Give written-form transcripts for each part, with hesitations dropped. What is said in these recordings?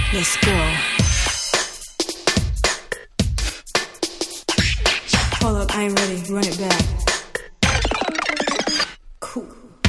Let's go. Hold up, I ain't ready. Run it back. Cool.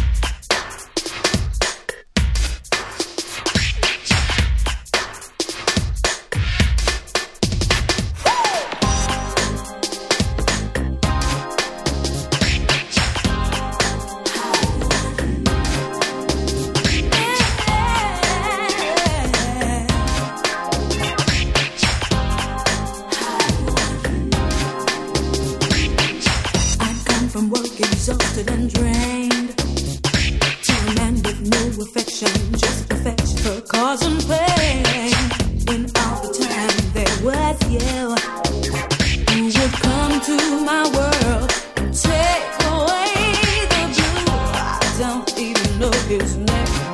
Exhausted and drained, to a man with no affection, just affection for causing pain. In all the time there was you, who would come to my world and take away the blue. I don't even know his name.